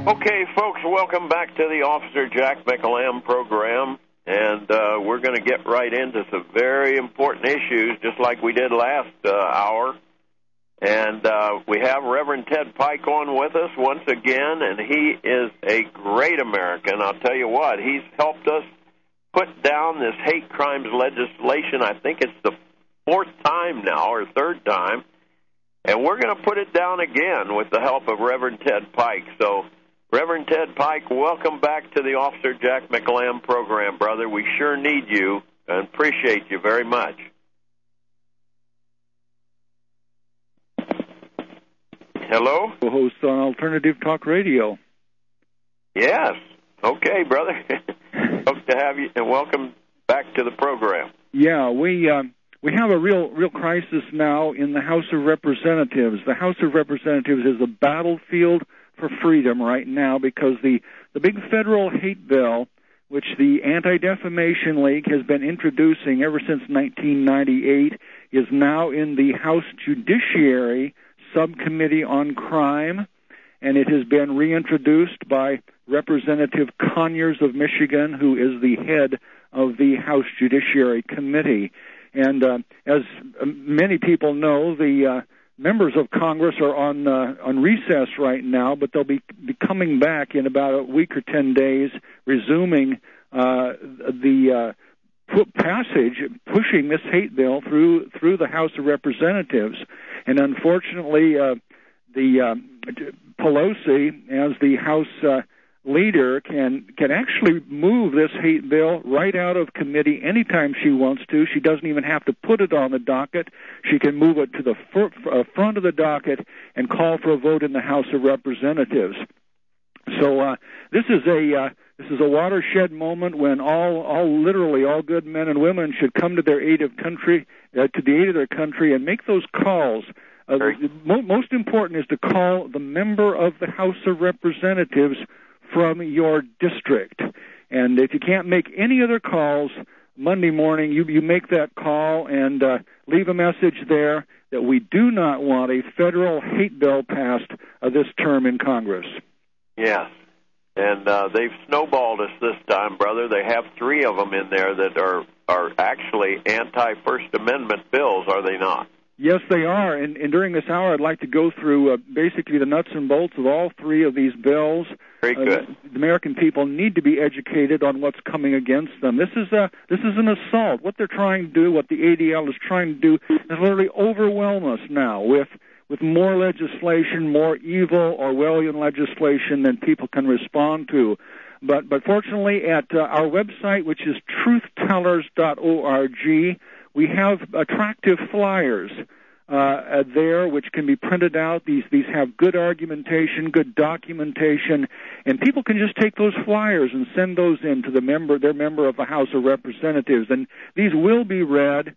Okay, folks, welcome back to the Officer Jack McEllamb program, and we're going to get right into some very important issues, just like we did last hour. And we have Reverend Ted Pike on with us once again, and he is a great American. I'll tell you what, he's helped us put down this hate crimes legislation. I think it's the fourth time now, or third time, and we're going to put it down again with the help of Reverend Ted Pike. So, Reverend Ted Pike, welcome back to the Officer Jack McEllamb program, brother. We sure need you and appreciate you very much. Hello? Host on Alternative Talk Radio. Yes. Okay, brother. Hope to have you, and welcome back to the program. Yeah, we have a real crisis now in the House of Representatives. The House of Representatives is a battlefield for freedom right now because the big federal hate bill, which the Anti-Defamation League has been introducing ever since 1998, is now in the House Judiciary Subcommittee on Crime, and it has been reintroduced by Representative Conyers of Michigan, who is the head of the House Judiciary Committee. And as many people know, the members of Congress are on recess right now, but they'll be coming back in about a week or 10 days, resuming the passage, pushing this hate bill through the House of Representatives. And unfortunately, the Pelosi, as the House leader, can actually move this hate bill right out of committee anytime she wants to. She doesn't even have to put it on the docket. She can move it to the front of the docket and call for a vote in the House of Representatives. So this is a watershed moment when literally all good men and women should come to their aid of country, to the aid of their country, and make those calls. Most important is to call the member of the House of Representatives from your district. And if you can't make any other calls, Monday morning you make that call and leave a message there that we do not want a federal hate bill passed this term in Congress. Yes, and they've snowballed us this time, brother. They have 3 of them in there that are actually anti-First Amendment bills, are they not? Yes, they are, and during this hour I'd like to go through basically the nuts and bolts of all 3 of these bills. Very good. The American people need to be educated on what's coming against them. This is an assault. What they're trying to do, what the ADL is trying to do, is literally overwhelm us now with more legislation, more evil Orwellian legislation than people can respond to. But fortunately, at our website, which is truthtellers.org, we have attractive flyers there which can be printed out. These have good argumentation, good documentation, and people can just take those flyers and send those in to their member of the House of Representatives. And these will be read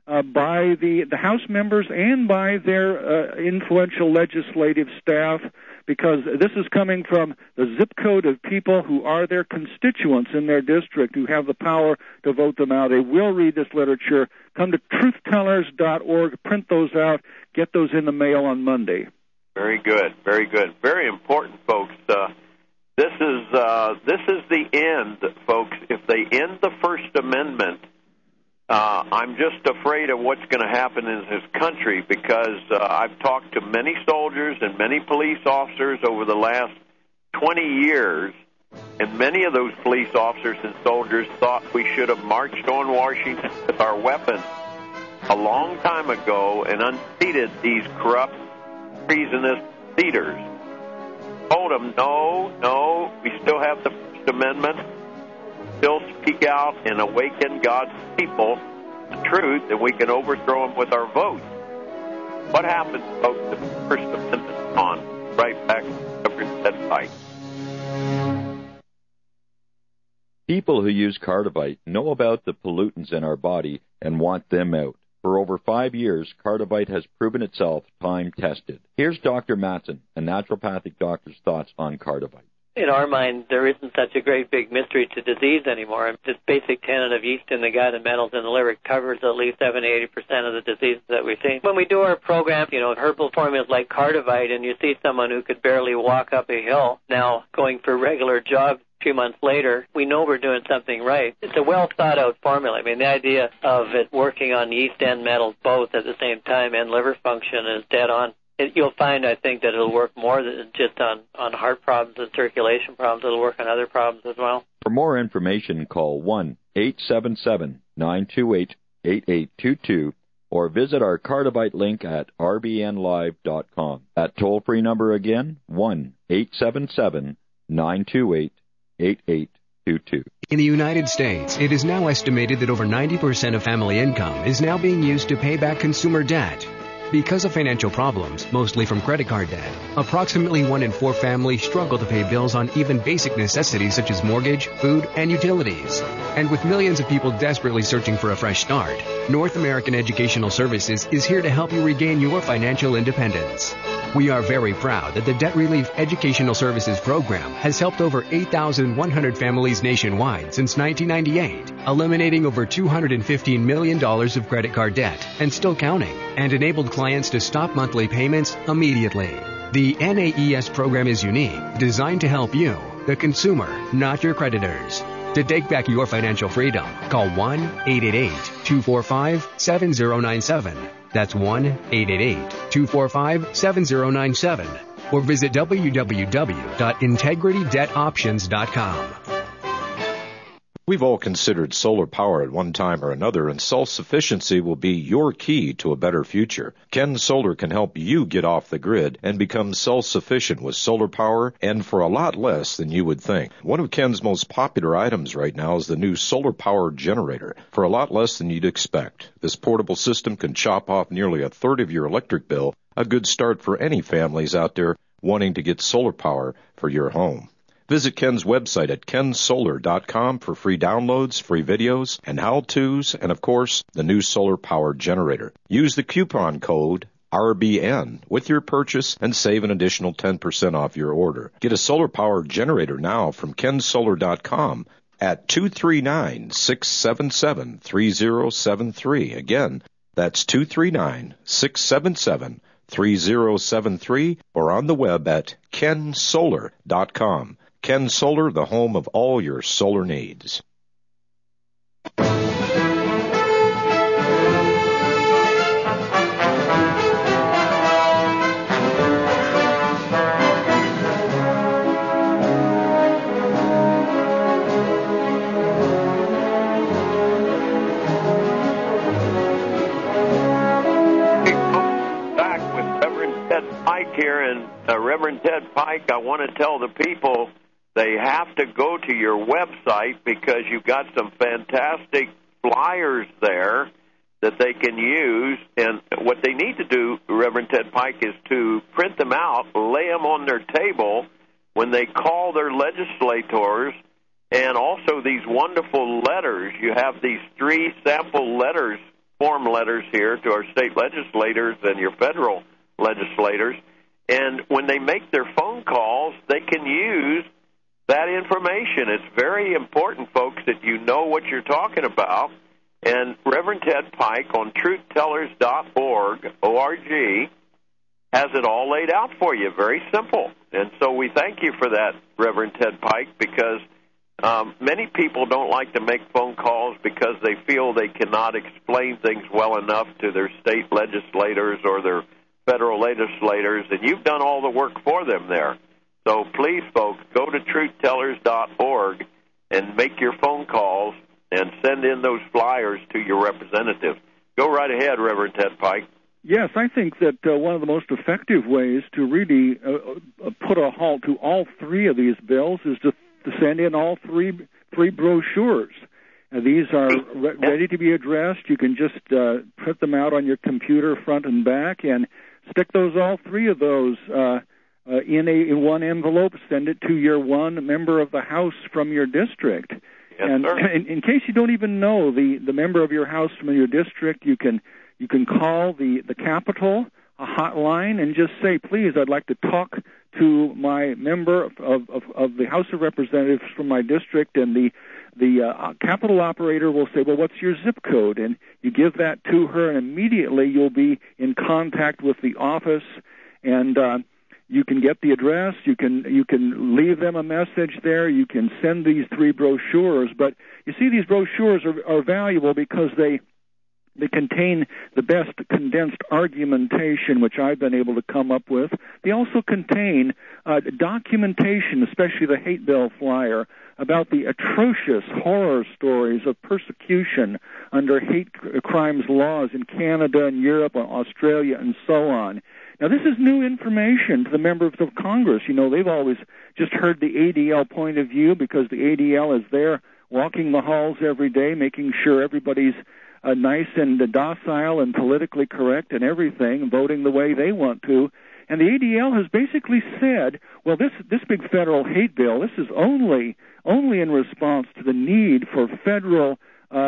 by the House members and by their influential legislative staff, because this is coming from the zip code of people who are their constituents in their district, who have the power to vote them out. They will read this literature. Come to truthtellers.org, print those out, get those in the mail on Monday. Very good, very good. Very important, folks. This is the end, folks. If they end the First Amendment, I'm just afraid of what's going to happen in this country, because I've talked to many soldiers and many police officers over the last 20 years, and many of those police officers and soldiers thought we should have marched on Washington with our weapons a long time ago and unseated these corrupt, treasonous leaders. Told them, no, we still have the First Amendment. Still speak out and awaken God's people to the truth, and we can overthrow them with our vote. What happens, folks, if the First Amendment is on? Right back to Reverend Ted Pike. People who use Cardivite know about the pollutants in our body and want them out. For over 5 years, Cardivite has proven itself time-tested. Here's Dr. Matson, a naturopathic doctor's thoughts on Cardivite. in our mind, there isn't such a great big mystery to disease anymore. This basic tenet of yeast in the gut and metals in the liver covers at least 70-80% of the diseases that we see. When we do our program, herbal formulas like Cardivite, and you see someone who could barely walk up a hill now going for regular jogs a few months later, we know we're doing something right. It's a well-thought-out formula. I mean, the idea of it working on yeast and metals both at the same time and liver function is dead on. You'll find, I think, that it'll work more than just on heart problems and circulation problems. It'll work on other problems as well. For more information, call 1-877-928-8822 or visit our Cardivite link at rbnlive.com. That toll-free number again, 1-877-928-8822. In the United States, it is now estimated that over 90% of family income is now being used to pay back consumer debt. Because of financial problems, mostly from credit card debt, approximately 1 in 4 families struggle to pay bills on even basic necessities such as mortgage, food, and utilities. And with millions of people desperately searching for a fresh start, North American Educational Services is here to help you regain your financial independence. We are very proud that the Debt Relief Educational Services Program has helped over 8,100 families nationwide since 1998, eliminating over $215 million of credit card debt and still counting, and enabled clients to stop monthly payments immediately. The NAES program is unique, designed to help you, the consumer, not your creditors. To take back your financial freedom, call 1-888-245-7097. That's 1-888-245-7097. Or visit www.integritydebtoptions.com. We've all considered solar power at one time or another, and self-sufficiency will be your key to a better future. Ken Solar can help you get off the grid and become self-sufficient with solar power, and for a lot less than you would think. One of Ken's most popular items right now is the new solar power generator, for a lot less than you'd expect. This portable system can chop off nearly a third of your electric bill, a good start for any families out there wanting to get solar power for your home. Visit Ken's website at kensolar.com for free downloads, free videos, and how-tos, and of course, the new solar power generator. Use the coupon code RBN with your purchase and save an additional 10% off your order. Get a solar power generator now from kensolar.com at 239-677-3073. Again, that's 239-677-3073, or on the web at kensolar.com. Ken Solar, the home of all your solar needs. Back with Reverend Ted Pike here, and Reverend Ted Pike, I want to tell the people they have to go to your website because you've got some fantastic flyers there that they can use. And what they need to do, Reverend Ted Pike, is to print them out, lay them on their table when they call their legislators, and also these wonderful letters. You have these 3 sample letters, form letters here to our state legislators and your federal legislators. And when they make their phone calls, they can use that information. It's very important, folks, that you know what you're talking about. And Reverend Ted Pike on truthtellers.org, O-R-G, has it all laid out for you. Very simple. And so we thank you for that, Reverend Ted Pike, because many people don't like to make phone calls because they feel they cannot explain things well enough to their state legislators or their federal legislators, and you've done all the work for them there. So please, folks, go to truthtellers.org and make your phone calls and send in those flyers to your representative. Go right ahead, Reverend Ted Pike. Yes, I think that one of the most effective ways to really put a halt to all 3 of these bills is to send in all three brochures. These are ready to be addressed. You can just print them out on your computer front and back and stick all 3 of those in one envelope, send it to your one member of the House from your district. Yes, and sir. In case you don't even know the member of your House from your district, you can call the Capitol a hotline and just say, please, I'd like to talk to my member of the House of Representatives from my district, and the Capitol operator will say, well, what's your zip code? And you give that to her, and immediately you'll be in contact with the office, and you can get the address. You can leave them a message there. You can send these 3 brochures. But you see, these brochures are valuable because they contain the best condensed argumentation, which I've been able to come up with. They also contain documentation, especially the hate bill flyer, about the atrocious horror stories of persecution under hate crimes laws in Canada and Europe and Australia and so on. Now, this is new information to the members of Congress. You know, they've always just heard the ADL point of view because the ADL is there walking the halls every day, making sure everybody's nice and docile and politically correct and everything, voting the way they want to. And the ADL has basically said, well, this big federal hate bill, this is only in response to the need for federal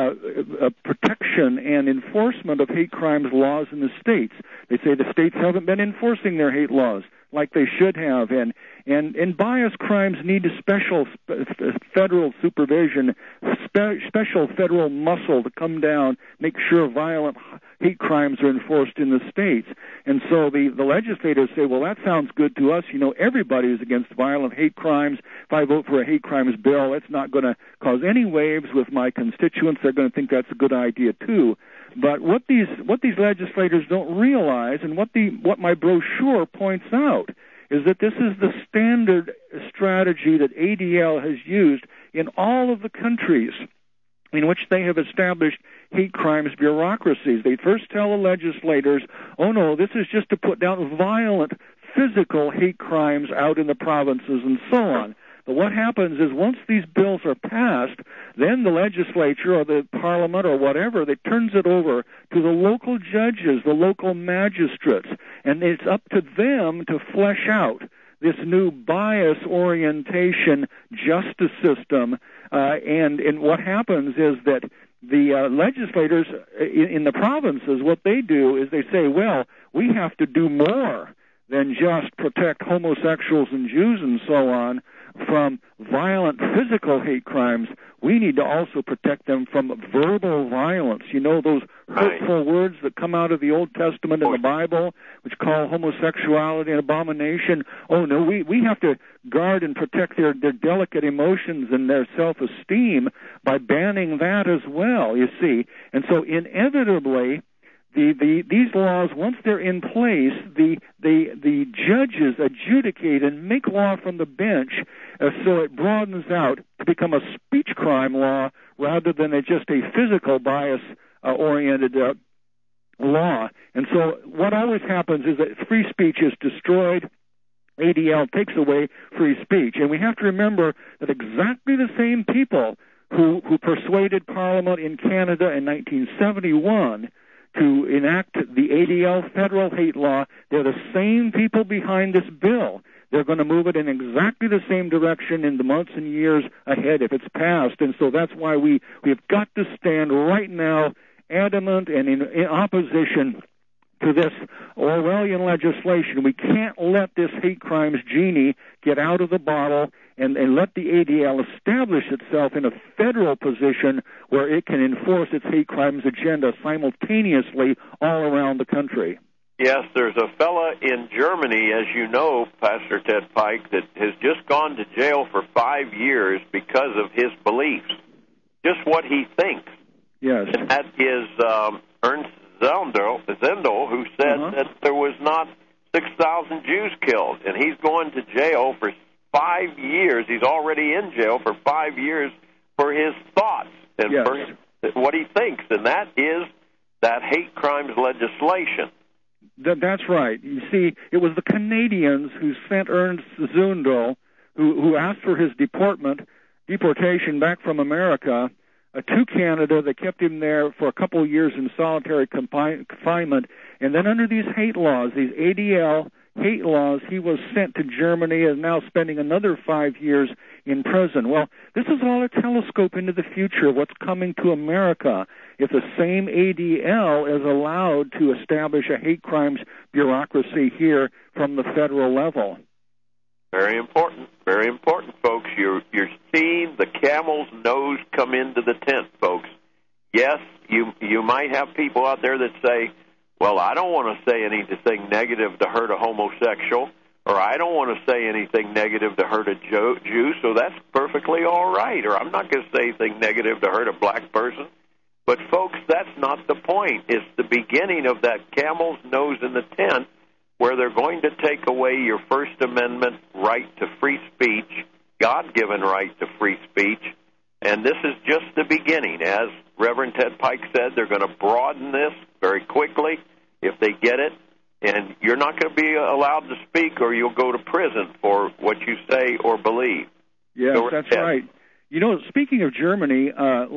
protection and enforcement of hate crimes laws in the states. They say the states haven't been enforcing their hate laws like they should have, and bias crimes need a special federal supervision, special federal muscle to come down, make sure violent hate crimes are enforced in the states. And so the legislators say, well, that sounds good to us. You know, everybody is against violent hate crimes. If I vote for a hate crimes bill, it's not going to cause any waves with my constituents. They're going to think that's a good idea too. But what these legislators don't realize, and what my brochure points out, is that this is the standard strategy that ADL has used in all of the countries in which they have established hate crimes bureaucracies. They first tell the legislators, oh no, this is just to put down violent physical hate crimes out in the provinces and so on. But what happens is once these bills are passed, then the legislature or the parliament or whatever, that turns it over to the local judges, the local magistrates, and it's up to them to flesh out this new bias orientation justice system. And what happens is that the legislators in the provinces, what they do is they say, well, we have to do more than just protect homosexuals and Jews and so on from violent physical hate crimes. We need to also protect them from verbal violence. You know, those hurtful words that come out of the Old Testament and the Bible, which call homosexuality an abomination. Oh, no, we have to guard and protect their delicate emotions and their self-esteem by banning that as well, you see. And so inevitably, these laws, once they're in place, the judges adjudicate and make law from the bench, so it broadens out to become a speech crime law rather than just a physical bias oriented law. And so what always happens is that free speech is destroyed. ADL takes away free speech. And we have to remember that exactly the same people who persuaded Parliament in Canada in 1971 to enact the ADL federal hate law, they're the same people behind this bill. They're going to move it in exactly the same direction in the months and years ahead if it's passed. And so that's why we've got to stand right now adamant and in opposition to this Orwellian legislation. We can't let this hate crimes genie get out of the bottle and let the ADL establish itself in a federal position where it can enforce its hate crimes agenda simultaneously all around the country. Yes, there's a fella in Germany, as you know, Pastor Ted Pike, that has just gone to jail for 5 years because of his beliefs, just what he thinks. Yes. And that is Ernst Zendel, who said that there was not 6,000 Jews killed, and he's going to jail for 5 years. He's already in jail for 5 years for his thoughts and for what he thinks, and that is that hate crimes legislation. That's right. You see, it was the Canadians who sent Ernst Zundel, who asked for his deportation back from America, to Canada. They kept him there for a couple of years in solitary confinement, and then under these hate laws, these ADL hate laws, he was sent to Germany and now spending another 5 years in prison. Well, this is all a telescope into the future, what's coming to America if the same ADL is allowed to establish a hate crimes bureaucracy here from the federal level. Very important, folks. You're seeing the camel's nose come into the tent, folks. Yes, you might have people out there that say, well, I don't want to say anything negative to hurt a homosexual, or I don't want to say anything negative to hurt a Jew, so that's perfectly all right, or I'm not going to say anything negative to hurt a black person. But, folks, that's not the point. It's the beginning of that camel's nose in the tent where they're going to take away your First Amendment right to free speech, God-given right to free speech, and this is just the beginning. As Reverend Ted Pike said, they're going to broaden this very quickly if they get it, and you're not going to be allowed to speak or you'll go to prison for what you say or believe. Yes, that's right. You know, speaking of Germany,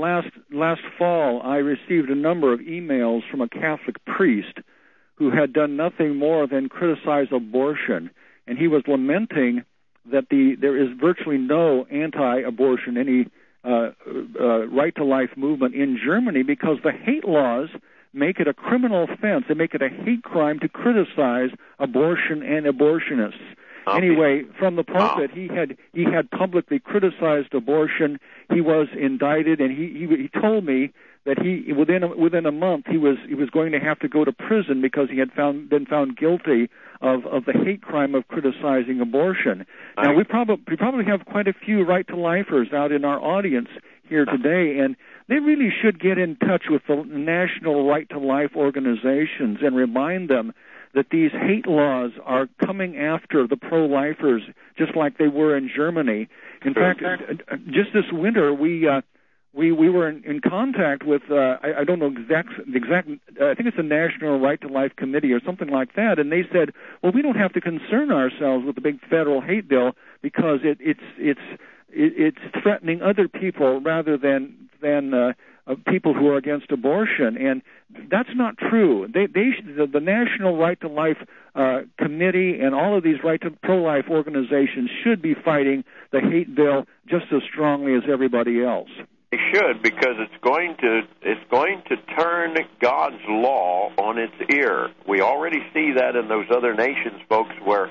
last fall I received a number of emails from a Catholic priest who had done nothing more than criticize abortion, and he was lamenting that there is virtually no anti-abortion, any right-to-life movement in Germany because the hate laws make it a criminal offense. They make it a hate crime to criticize abortion and abortionists. Okay. Anyway, from the pulpit, he had publicly criticized abortion. He was indicted, and he told me that he within a month he was going to have to go to prison because he had been found guilty of the hate crime of criticizing abortion. Now we probably have quite a few right-to-lifers out in our audience here today, and they really should get in touch with the national right-to-life organizations and remind them that these hate laws are coming after the pro-lifers just like they were in Germany. In fact, just this winter we were in contact with I don't know the exact I think it's the National Right to Life Committee or something like that, and they said, well, we don't have to concern ourselves with the big federal hate bill because it's threatening other people rather than people who are against abortion, and that's not true. The National Right to Life Committee and all of these pro-life organizations should be fighting the hate bill just as strongly as everybody else. They should, because it's going to turn God's law on its ear. We already see that in those other nations, folks, where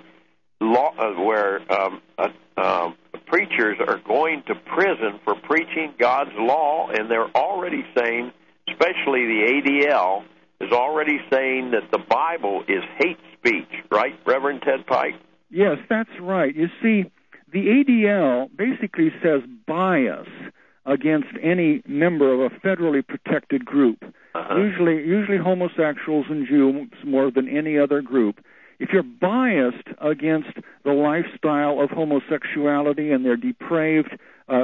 preachers are going to prison for preaching God's law, and they're already saying, especially the ADL, is already saying that the Bible is hate speech, right, Reverend Ted Pike? Yes, that's right. You see, the ADL basically says bias against any member of a federally protected group, usually homosexuals and Jews more than any other group. If you're biased against the lifestyle of homosexuality and their depraved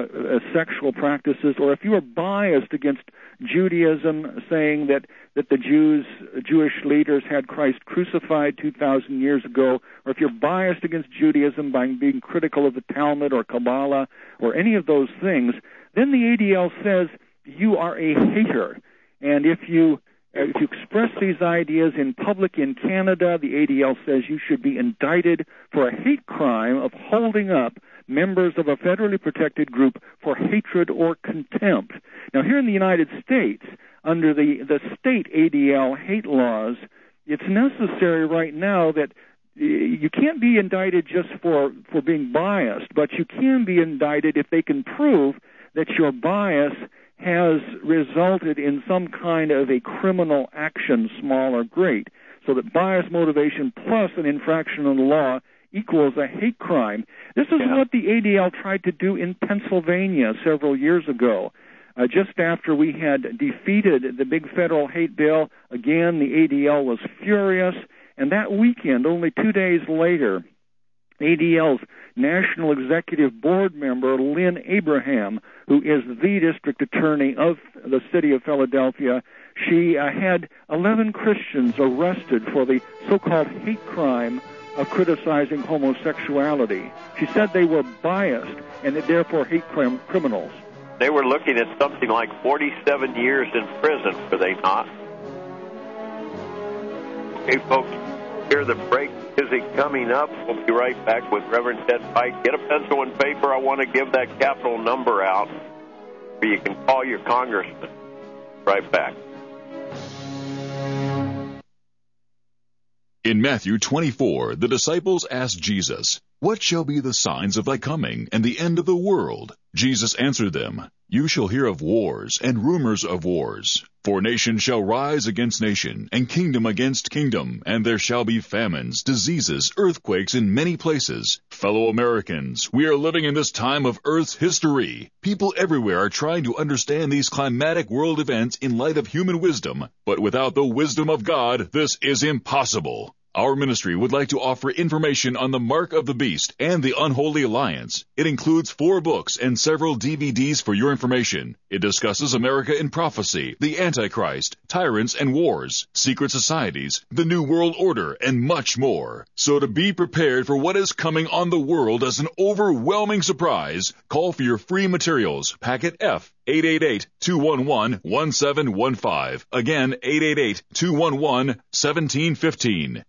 sexual practices, or if you are biased against Judaism, saying that the Jewish leaders had Christ crucified 2,000 years ago, or if you're biased against Judaism by being critical of the Talmud or Kabbalah or any of those things, then the ADL says you are a hater. And if you express these ideas in public in Canada, the ADL says you should be indicted for a hate crime of holding up members of a federally protected group for hatred or contempt. Now, here in the United States, under the state ADL hate laws, it's necessary right now that you can't be indicted just for being biased, but you can be indicted if they can prove that your bias has resulted in some kind of a criminal action, small or great, so that bias motivation plus an infraction of the law equals a hate crime. This is what the ADL tried to do in Pennsylvania several years ago. Just after we had defeated the big federal hate bill, again, the ADL was furious, and that weekend, only 2 days later, ADL's National Executive Board member, Lynn Abraham, who is the district attorney of the city of Philadelphia, she had 11 Christians arrested for the so-called hate crime of criticizing homosexuality. She said they were biased and therefore hate crime criminals. They were looking at something like 47 years in prison, were they not? Okay, folks, Hear the break music coming up. We'll be right back with Reverend Ted Pike. Get a pencil and paper. I want to give that capital number out where you can call your congressman. Right back. In Matthew 24, the disciples asked Jesus, "What shall be the signs of thy coming and the end of the world?" Jesus answered them, "You shall hear of wars and rumors of wars. For nation shall rise against nation, and kingdom against kingdom, and there shall be famines, diseases, earthquakes in many places. Fellow Americans, we are living in this time of Earth's history. People everywhere are trying to understand these climatic world events in light of human wisdom, but without the wisdom of God, this is impossible. Our ministry would like to offer information on the Mark of the Beast and the Unholy Alliance. It includes 4 books and several DVDs for your information. It discusses America in prophecy, the Antichrist, tyrants and wars, secret societies, the New World Order, and much more. So to be prepared for what is coming on the world as an overwhelming surprise, call for your free materials, packet F, 888-211-1715. Again, 888-211-1715.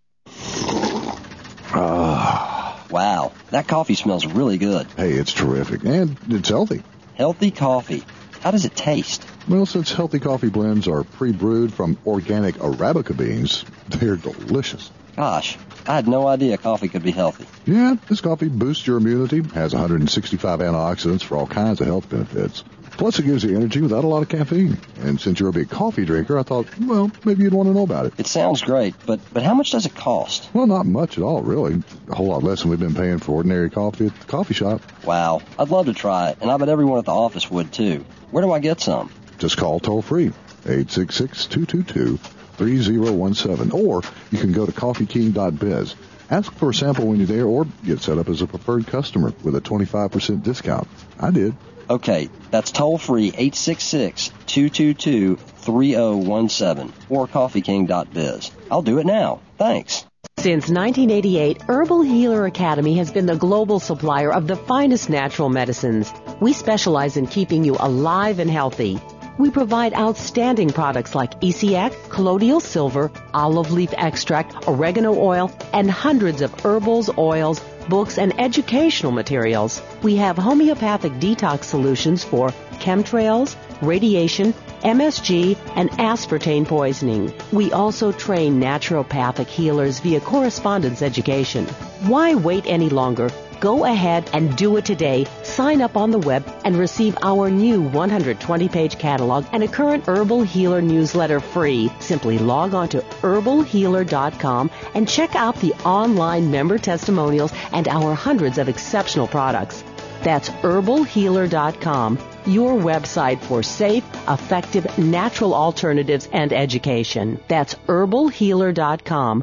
Wow, that coffee smells really good. Hey, it's terrific, and it's healthy. Healthy coffee. How does it taste? Well, since healthy coffee blends are pre-brewed from organic Arabica beans, they're delicious. Gosh, I had no idea coffee could be healthy. Yeah, this coffee boosts your immunity, has 165 antioxidants for all kinds of health benefits. Plus, it gives you energy without a lot of caffeine. And since you're a big coffee drinker, I thought, well, maybe you'd want to know about it. It sounds great, but how much does it cost? Well, not much at all, really. A whole lot less than we've been paying for ordinary coffee at the coffee shop. Wow, I'd love to try it, and I bet everyone at the office would, too. Where do I get some? Just call toll-free, 866-222-3017, or you can go to coffeeking.biz. Ask for a sample when you're there, or get set up as a preferred customer with a 25% discount. I did. Okay, that's toll-free, 866-222-3017, or coffeeking.biz. I'll do it now. Thanks. Since 1988, Herbal Healer Academy has been the global supplier of the finest natural medicines. We specialize in keeping you alive and healthy. We provide outstanding products like ECX, colloidal silver, olive leaf extract, oregano oil, and hundreds of herbals, oils, books, and educational materials. We have homeopathic detox solutions for chemtrails, radiation, MSG, and aspartame poisoning. We also train naturopathic healers via correspondence education. Why wait any longer? Go ahead and do it today. Sign up on the web and receive our new 120-page catalog and a current Herbal Healer newsletter free. Simply log on to herbalhealer.com and check out the online member testimonials and our hundreds of exceptional products. That's herbalhealer.com, your website for safe, effective, natural alternatives and education. That's herbalhealer.com.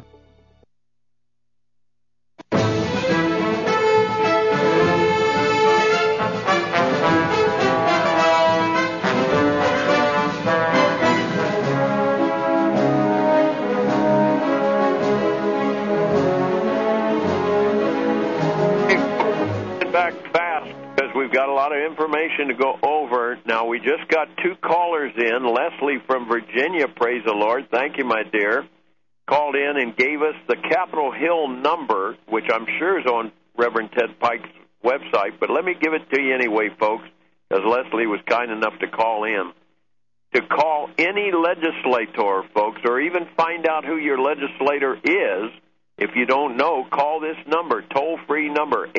We've got a lot of information to go over. Now, we just got 2 callers in. Leslie from Virginia, praise the Lord. Thank you, my dear. Called in and gave us the Capitol Hill number, which I'm sure is on Reverend Ted Pike's website. But let me give it to you anyway, folks, because Leslie was kind enough to call in. To call any legislator, folks, or even find out who your legislator is. If you don't know, call this number, toll-free number,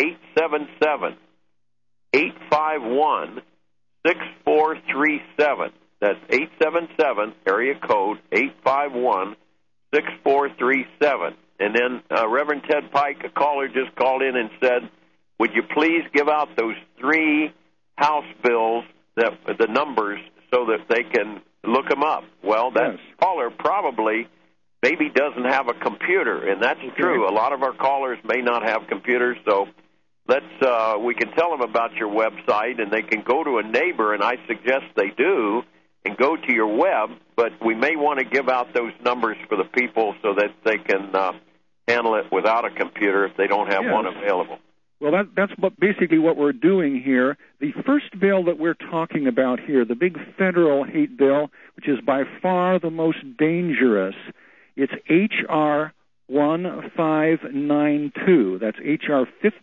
877-851-6437. That's 877, area code 851-6437. And then Reverend Ted Pike, a caller, just called in and said, would you please give out those 3 House bills, the numbers, so that they can look them up? Well, that caller probably maybe doesn't have a computer, and that's true. A lot of our callers may not have computers, so we can tell them about your website, and they can go to a neighbor, and I suggest they do, and go to your web, but we may want to give out those numbers for the people so that they can handle it without a computer if they don't have one available. Well, that's basically what we're doing here. The first bill that we're talking about here, the big federal hate bill, which is by far the most dangerous, it's H.R. 1592. That's H.R.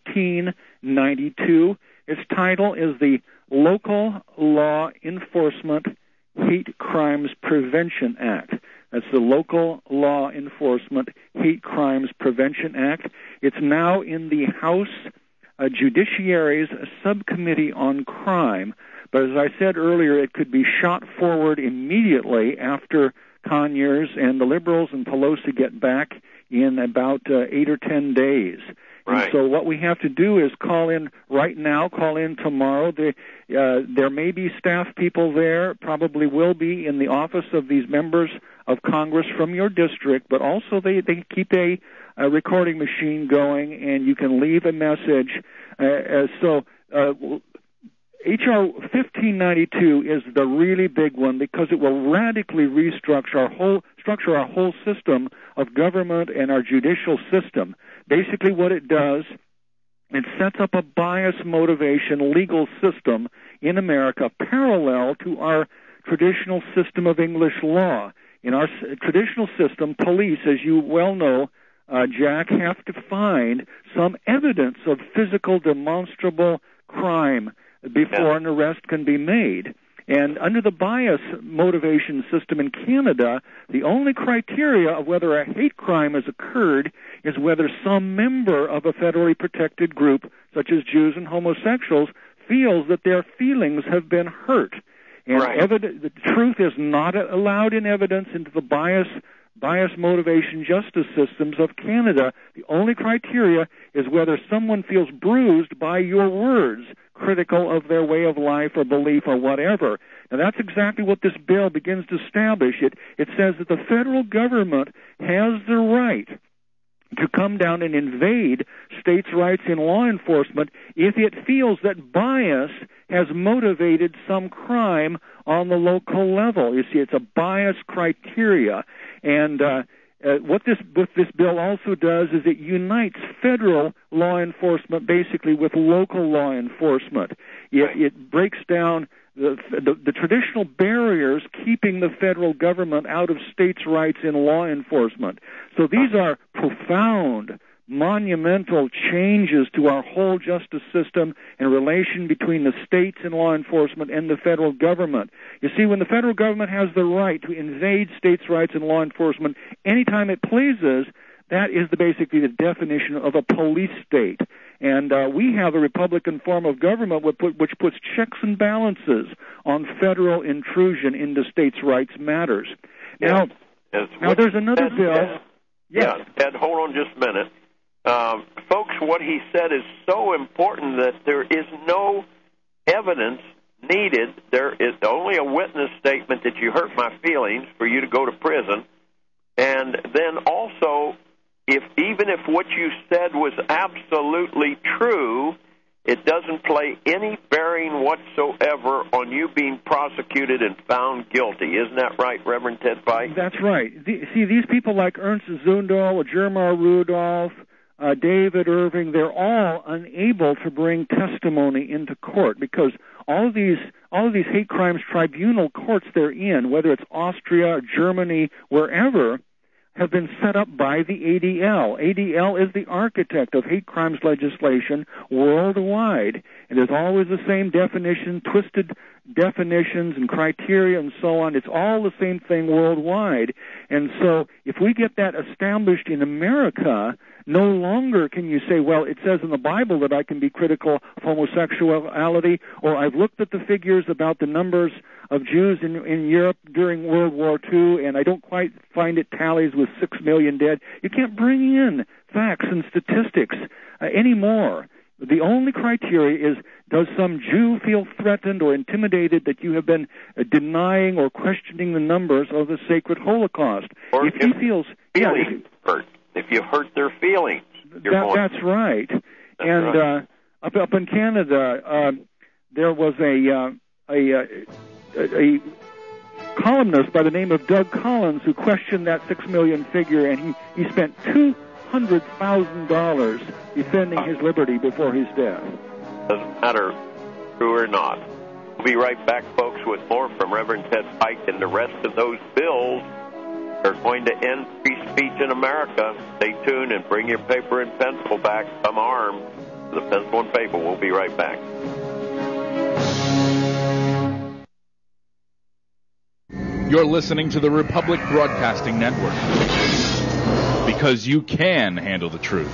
1592. Its title is the Local Law Enforcement Hate Crimes Prevention Act. That's the Local Law Enforcement Hate Crimes Prevention Act. It's now in the House Judiciary's Subcommittee on Crime. But as I said earlier, it could be shot forward immediately after Conyers and the Liberals and Pelosi get back in about 8 or 10 days. Right. And so what we have to do is call in right now, call in tomorrow. There may be staff people there, probably will be in the office of these members of Congress from your district, but also they keep a recording machine going, and you can leave a message. H.R. 1592 is the really big one because it will radically restructure our whole system of government and our judicial system. Basically what it does, it sets up a bias motivation legal system in America parallel to our traditional system of English law. In our traditional system, police, as you well know, Jack, have to find some evidence of physical demonstrable crime before an arrest can be made. And under the bias motivation system in Canada, the only criteria of whether a hate crime has occurred is whether some member of a federally protected group, such as Jews and homosexuals, feels that their feelings have been hurt. And the truth is not allowed in evidence into the bias motivation justice systems of Canada. The only criteria is whether someone feels bruised by your words, critical of their way of life or belief or whatever. Now that's exactly what this bill begins to establish. It says that the federal government has the right to come down and invade states' rights in law enforcement if it feels that bias has motivated some crime on the local level. You see, it's a bias criteria. And what this bill also does is it unites federal law enforcement basically with local law enforcement. It breaks down the traditional barriers keeping the federal government out of states' rights in law enforcement. So these are profound, monumental changes to our whole justice system and relation between the states in law enforcement and the federal government. You see, when the federal government has the right to invade states' rights in law enforcement anytime it pleases, that is basically the definition of a police state. And we have a Republican form of government which puts checks and balances on federal intrusion into states' rights matters. Now there's another bill. Ed, hold on just a minute. Folks, what he said is so important that there is no evidence needed. There is only a witness statement that you hurt my feelings for you to go to prison. And then also, even if what you said was absolutely true, it doesn't play any bearing whatsoever on you being prosecuted and found guilty. Isn't that right, Reverend Ted Pike? That's right. See, these people like Ernst Zundel, Jermar Rudolph, David Irving, they're all unable to bring testimony into court because all of these hate crimes tribunal courts they're in, whether it's Austria or Germany, wherever, have been set up by the ADL. ADL is the architect of hate crimes legislation worldwide. And there's always the same definition, twisted definitions and criteria and so on. It's all the same thing worldwide. And so if we get that established in America, no longer can you say, well, it says in the Bible that I can be critical of homosexuality, or I've looked at the figures about the numbers of Jews in Europe during World War II, and I don't quite find it tallies with 6 million dead. You can't bring in facts and statistics anymore. The only criteria is, does some Jew feel threatened or intimidated that you have been denying or questioning the numbers of the sacred Holocaust? Or if he feels hurt. If you hurt their feelings, that's right. Up in Canada, there was a columnist by the name of Doug Collins who questioned that 6 million figure, and he spent $200,000 defending his liberty before his death. Doesn't matter true or not. We'll be right back, folks, with more from Reverend Ted Pike and the rest of those bills are going to end free speech in America. Stay tuned and bring your paper and pencil back. Come armed. The pencil and paper. We'll be right back. You're listening to the Republic Broadcasting Network, because you can handle the truth.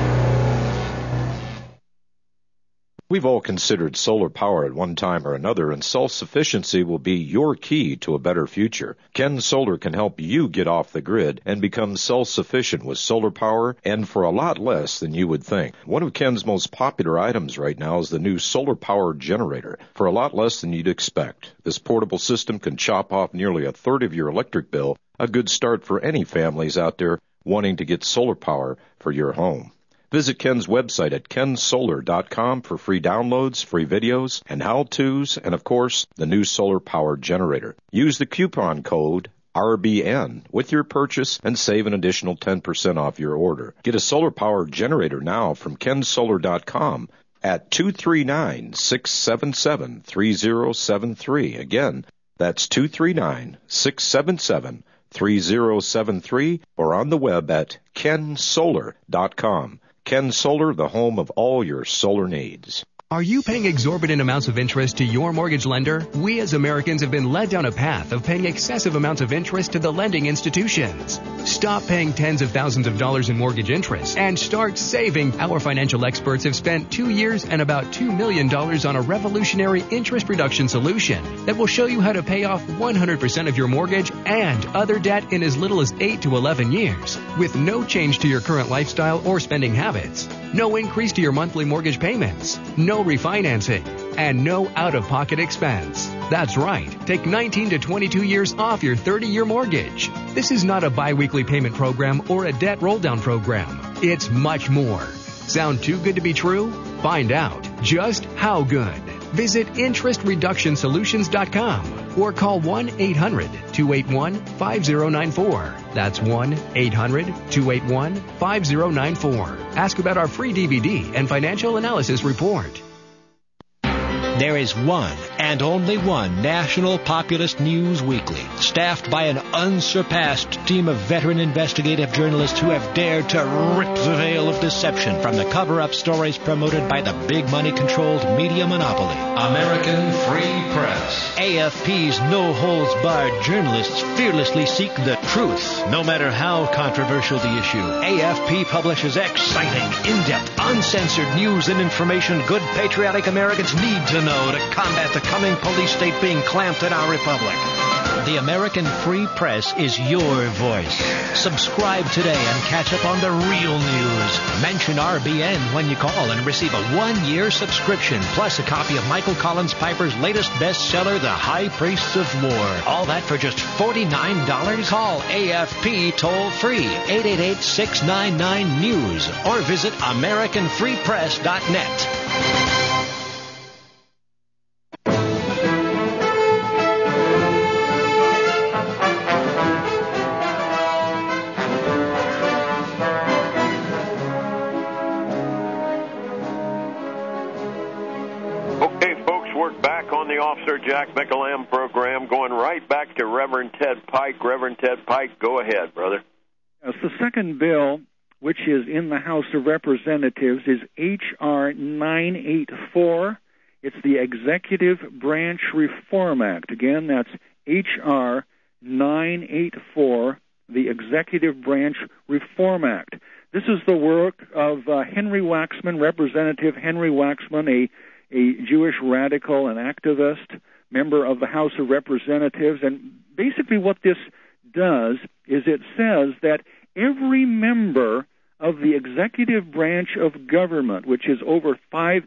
We've all considered solar power at one time or another, and self-sufficiency will be your key to a better future. Ken Solar can help you get off the grid and become self-sufficient with solar power, and for a lot less than you would think. One of Ken's most popular items right now is the new solar power generator, for a lot less than you'd expect. This portable system can chop off nearly a third of your electric bill, a good start for any families out there wanting to get solar power for your home. Visit Ken's website at kensolar.com for free downloads, free videos, and how-tos, and, of course, the new solar power generator. Use the coupon code RBN with your purchase and save an additional 10% off your order. Get a solar power generator now from kensolar.com at 239-677-3073. Again, that's 239-677-3073, or on the web at kensolar.com. Ken Solar, the home of all your solar needs. Are you paying exorbitant amounts of interest to your mortgage lender? We as Americans have been led down a path of paying excessive amounts of interest to the lending institutions. Stop paying tens of thousands of dollars in mortgage interest and start saving. Our financial experts have spent 2 years and about $2 million on a revolutionary interest reduction solution that will show you how to pay off 100% of your mortgage and other debt in as little as 8 to 11 years, with no change to your current lifestyle or spending habits, no increase to your monthly mortgage payments, no refinancing, and no out-of-pocket expense. That's right. Take 19 to 22 years off your 30-year mortgage. This is not a bi-weekly payment program or a debt roll-down program. It's much more. Sound too good to be true? Find out just how good. Visit interestreductionsolutions.com or call 1-800-281-5094. That's 1-800-281-5094. Ask about our free DVD and financial analysis report. There is one and only one National Populist News Weekly, staffed by an unsurpassed team of veteran investigative journalists who have dared to rip the veil of deception from the cover-up stories promoted by the big money-controlled media monopoly. American Free Press. AFP's no-holds-barred journalists fearlessly seek the truth, no matter how controversial the issue. AFP publishes exciting, in-depth, uncensored news and information good patriotic Americans need to know to combat the coming police state being clamped in our republic. The American Free Press is your voice. Subscribe today and catch up on the real news. Mention RBN when you call and receive a 1-year subscription, plus a copy of Michael Collins Piper's latest bestseller, The High Priests of War. All that for just $49? Call AFP toll-free, 888-699-NEWS, or visit AmericanFreePress.net. Officer Jack McAlam program, going right back to Reverend Ted Pike. Reverend Ted Pike, go ahead, brother. Yes, the second bill, which is in the House of Representatives, is H.R. 984. It's the Executive Branch Reform Act. Again, that's H.R. 984, the Executive Branch Reform Act. This is the work of Henry Waxman, Representative Henry Waxman, a Jewish radical and activist, member of the House of Representatives. And basically what this does is it says that every member of the executive branch of government, which is over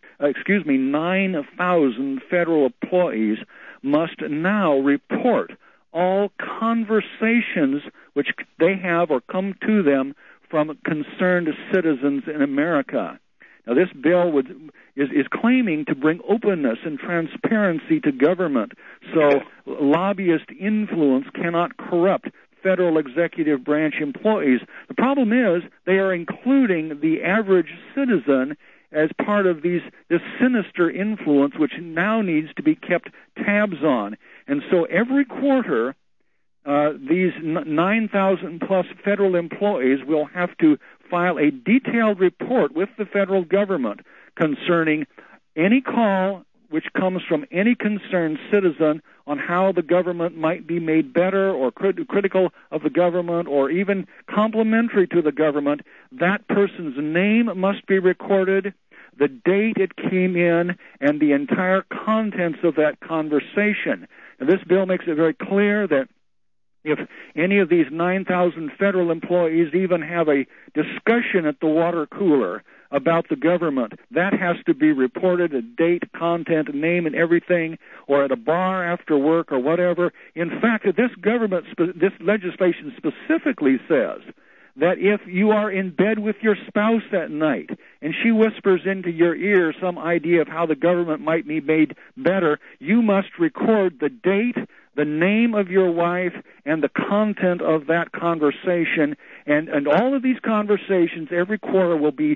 9,000 federal employees, must now report all conversations which they have or come to them from concerned citizens in America. Now, this bill is claiming to bring openness and transparency to government, so lobbyist influence cannot corrupt federal executive branch employees. The problem is they are including the average citizen as part of this sinister influence, which now needs to be kept tabs on. And so every quarter, these 9,000 plus federal employees will have to file a detailed report with the federal government concerning any call which comes from any concerned citizen on how the government might be made better or critical of the government or even complimentary to the government. That person's name must be recorded, the date it came in, and the entire contents of that conversation. And this bill makes it very clear that if any of these 9,000 federal employees even have a discussion at the water cooler about the government, that has to be reported, a date, content, name, and everything, or at a bar after work or whatever. In fact, this legislation specifically says that if you are in bed with your spouse at night and she whispers into your ear some idea of how the government might be made better, you must record the date, the name of your wife, and the content of that conversation. And all of these conversations every quarter will be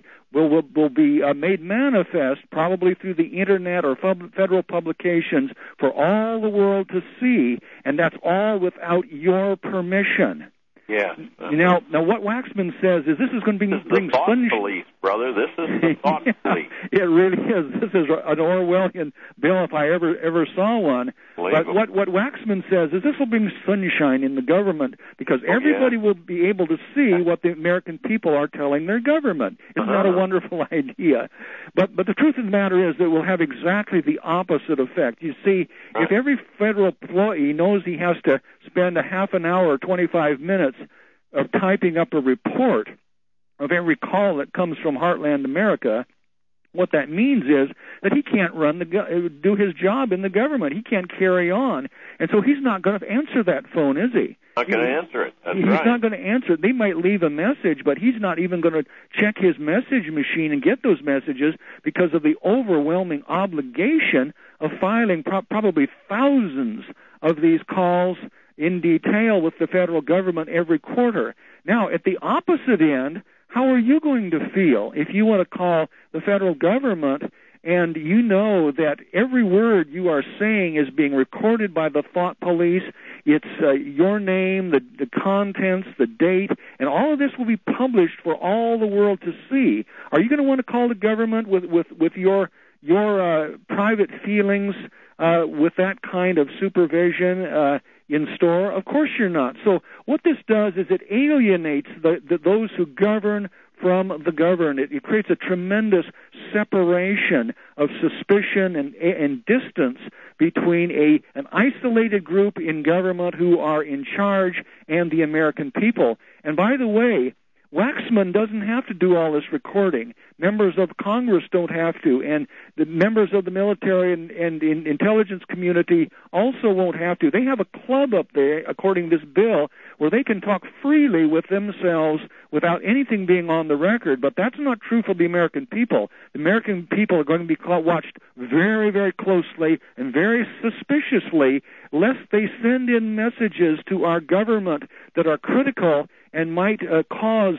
made manifest, probably through the internet or federal publications, for all the world to see, and that's all without your permission. Yeah. Now what Waxman says is this is going to bring thought police, brother. This is the thought police. It really is. This is an Orwellian bill if I ever saw one. But what Waxman says is this will bring sunshine in the government because everybody will be able to see what the American people are telling their government. Isn't that a wonderful idea? But the truth of the matter is that it will have exactly the opposite effect. You see, if every federal employee knows he has to spend a half an hour or 25 minutes of typing up a report of every call that comes from Heartland America, what that means is that he can't do his job in the government. He can't carry on. And so he's not going to answer that phone, is he? Not going to answer it. That's he's not going to answer it. They might leave a message, but he's not even going to check his message machine and get those messages because of the overwhelming obligation of filing probably thousands of these calls in detail with the federal government every quarter. Now, at the opposite end, how are you going to feel if you want to call the federal government and you know that every word you are saying is being recorded by the thought police? It's your name, the contents, the date, and all of this will be published for all the world to see. Are you going to want to call the government with your private feelings with that kind of supervision in store? Of course you're not. So what this does is it alienates those who govern from the governed. It creates a tremendous separation of suspicion and distance between an isolated group in government who are in charge and the American people. And by the way, Waxman doesn't have to do all this recording. Members of Congress don't have to, and the members of the military and intelligence community also won't have to. They have a club up there, according to this bill, where they can talk freely with themselves without anything being on the record. But that's not true for the American people. The American people are going to be watched very, very closely and very suspiciously, lest they send in messages to our government that are critical and might cause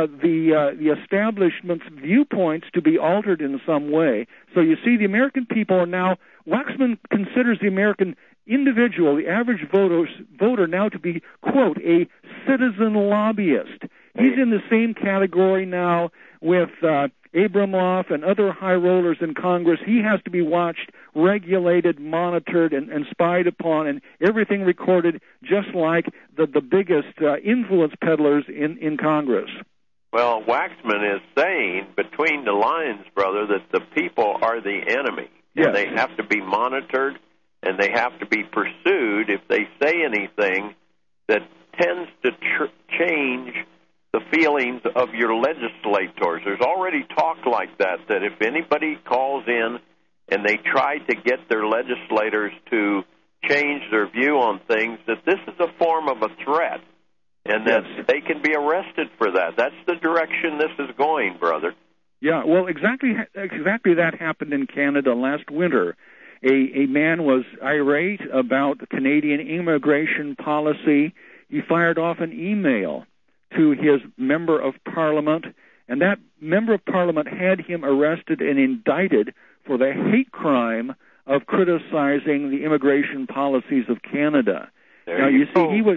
the establishment's viewpoints to be altered in some way. So you see, the American people are now, Waxman considers the American individual, the average voter now to be, quote, a citizen lobbyist. He's in the same category now with Abramoff and other high rollers in Congress. He has to be watched, regulated, monitored, and spied upon, and everything recorded, just like the biggest influence peddlers in Congress. Well, Waxman is saying between the lines, brother, that the people are the enemy. Yes. And they have to be monitored, and they have to be pursued if they say anything that tends to change the feelings of your legislators. There's already talk like that if anybody calls in and they try to get their legislators to change their view on things, that this is a form of a threat, and that they can be arrested for that. That's the direction this is going, brother. Yeah, well, exactly that happened in Canada last winter. A man was irate about the Canadian immigration policy. He fired off an email to his member of parliament, and that member of parliament had him arrested and indicted for the hate crime of criticizing the immigration policies of Canada. Now, you see,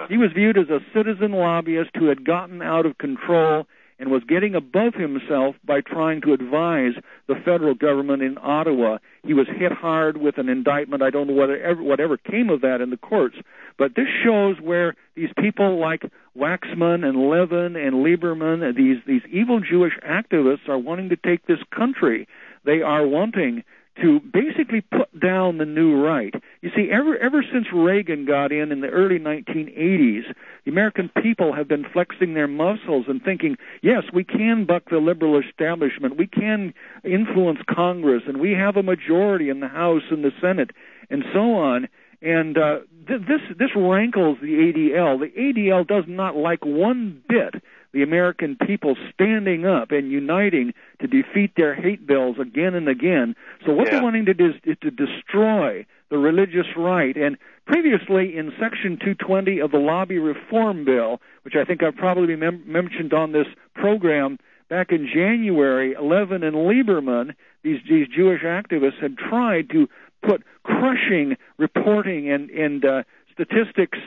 He was viewed as a citizen lobbyist who had gotten out of control and was getting above himself by trying to advise the federal government in Ottawa. He was hit hard with an indictment. I don't know whatever came of that in the courts. But this shows where these people like Waxman and Levin and Lieberman, these evil Jewish activists, are wanting to take this country. They are wanting to basically put down the new right. You see, ever since Reagan got in the early 1980s, the American people have been flexing their muscles and thinking, yes, we can buck the liberal establishment, we can influence Congress, and we have a majority in the House and the Senate, and so on. And this rankles the ADL. The ADL does not like one bit the American people standing up and uniting to defeat their hate bills again and again. So what they're wanting to do is to destroy the religious right. And previously in Section 220 of the Lobby Reform Bill, which I think I've probably mentioned on this program, back in January, Levin and Lieberman, these Jewish activists, had tried to put crushing reporting and statistics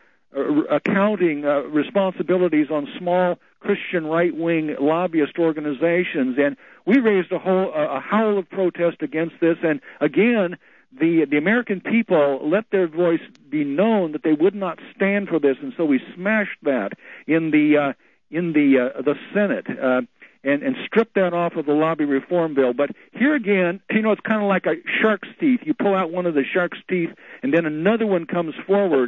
accounting responsibilities on small Christian right-wing lobbyist organizations, and we raised a howl of protest against this. And again, the American people let their voice be known that they would not stand for this, and so we smashed that in the Senate. And strip that off of the Lobby Reform Bill. But here again, it's kind of like a shark's teeth. You pull out one of the shark's teeth, and then another one comes forward.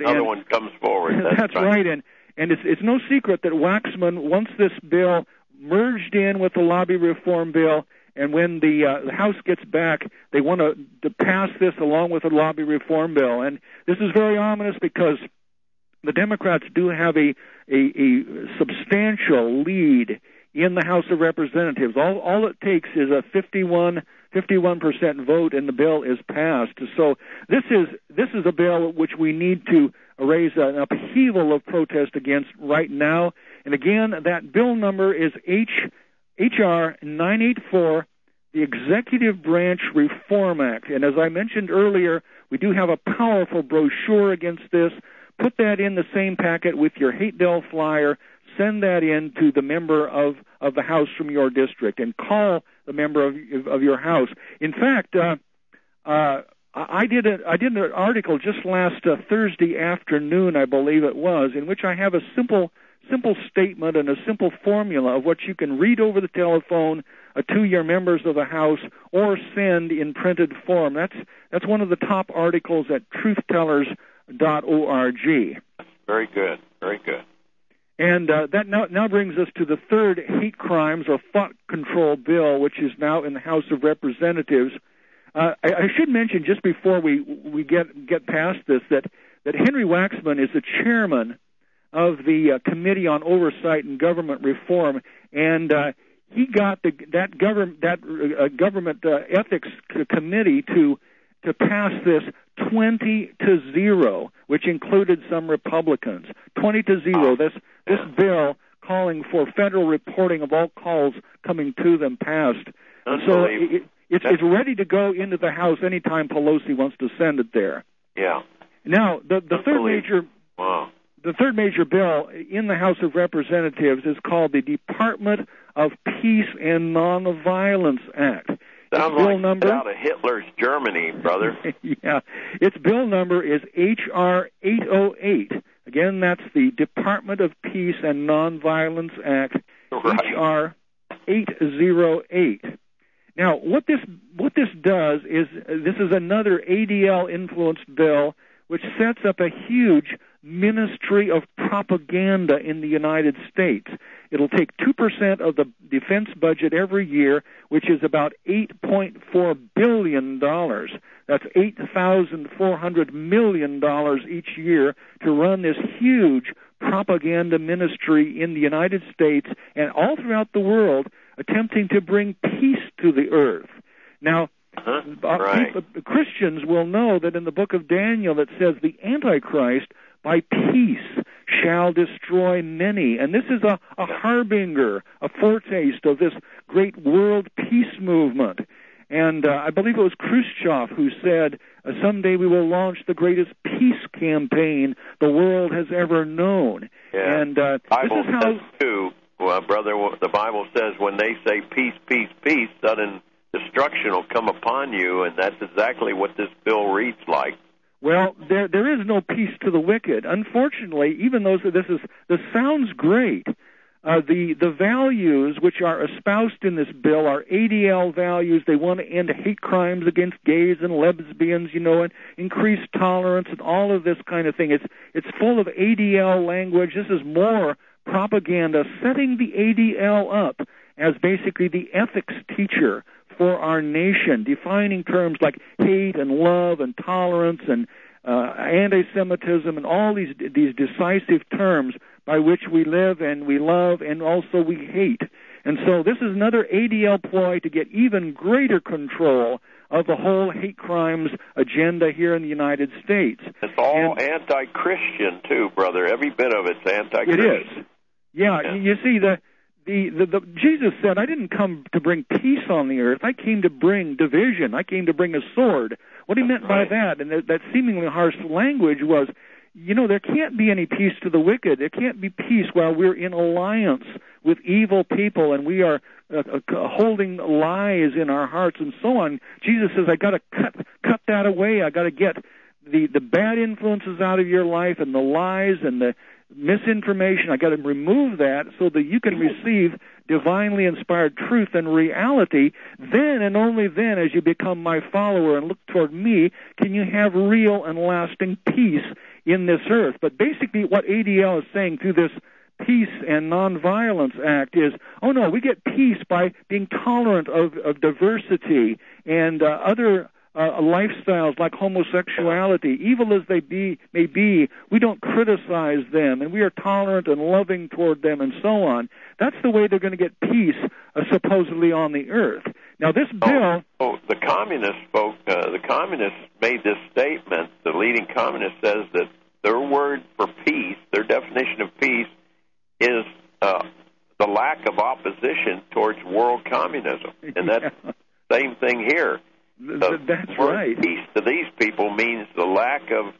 That's right. And it's no secret that Waxman, once this bill merged in with the Lobby Reform Bill, and when the House gets back, they want to pass this along with the Lobby Reform Bill. And this is very ominous because the Democrats do have a substantial lead in the House of Representatives. All it takes is a 51% vote, and the bill is passed. So this is a bill which we need to raise an upheaval of protest against right now. And again, that bill number is H.R. 984, the Executive Branch Reform Act. And as I mentioned earlier, we do have a powerful brochure against this. Put that in the same packet with your hate bill flyer. Send that in to the member of the House from your district, and call the member of your House. In fact, I did an article just last Thursday afternoon, I believe it was, in which I have a simple statement and a simple formula of what you can read over the telephone to your members of the House or send in printed form. That's one of the top articles at truthtellers.org. Very good. Very good. And that now brings us to the third hate crimes or thought control bill, which is now in the House of Representatives. I should mention just before we get past this that Henry Waxman is the chairman of the Committee on Oversight and Government Reform, and he got that government ethics committee to pass this 20-0, which included some Republicans. 20-0. This bill calling for federal reporting of all calls coming to them passed. And so it's ready to go into the House anytime Pelosi wants to send it there. Yeah. Now the third major bill in the House of Representatives is called the Department of Peace and Nonviolence Act. Sounds like out of Hitler's Germany, brother. Yeah. Its bill number is H.R. 808. Again, that's the Department of Peace and Nonviolence Act, right. H.R. 808. Now, what this does is this is another ADL-influenced bill which sets up a huge ministry of propaganda in the United States. It'll take 2% of the defense budget every year, which is about $8.4 billion. That's $8,400 million each year to run this huge propaganda ministry in the United States and all throughout the world, attempting to bring peace to the earth. Now, Christians will know that in the book of Daniel it says the Antichrist by peace shall destroy many. And this is a harbinger, a foretaste of this great world peace movement. And I believe it was Khrushchev who said someday we will launch the greatest peace campaign the world has ever known. Yeah. And Bible this is how, says too, well, brother. The Bible says when they say peace, peace, peace, sudden destruction will come upon you, and that's exactly what this bill reads like. Well, there is no peace to the wicked. Unfortunately, even though this sounds great, the values which are espoused in this bill are ADL values. They want to end hate crimes against gays and lesbians, and increase tolerance and all of this kind of thing. It's full of ADL language. This is more propaganda, setting the ADL up as basically the ethics teacher for our nation, defining terms like hate and love and tolerance and anti-Semitism and all these decisive terms by which we live and we love and also we hate. And so this is another ADL ploy to get even greater control of the whole hate crimes agenda here in the United States. It's all anti-Christian too, brother. Every bit of it's anti-Christian. It is. Yeah. You see, the Jesus said, I didn't come to bring peace on the earth. I came to bring division. I came to bring a sword. What he meant by that, and that seemingly harsh language, was, there can't be any peace to the wicked. There can't be peace while we're in alliance with evil people and we are holding lies in our hearts and so on. Jesus says, I got to cut that away. I got to get the bad influences out of your life and the lies and the misinformation. I got to remove that so that you can receive divinely inspired truth and reality. Then and only then, as you become my follower and look toward me, can you have real and lasting peace in this earth. But basically what ADL is saying through this Peace and Nonviolence Act is, oh no, we get peace by being tolerant of diversity and other lifestyles like homosexuality. Evil as they may be, we don't criticize them, and we are tolerant and loving toward them, and so on. That's the way they're going to get peace, supposedly, on the earth. Now, this bill... the communists made this statement. The leading communist says that their word for peace, their definition of peace, is the lack of opposition towards world communism. And that's the same thing here. That's right. Peace to these people means the lack of,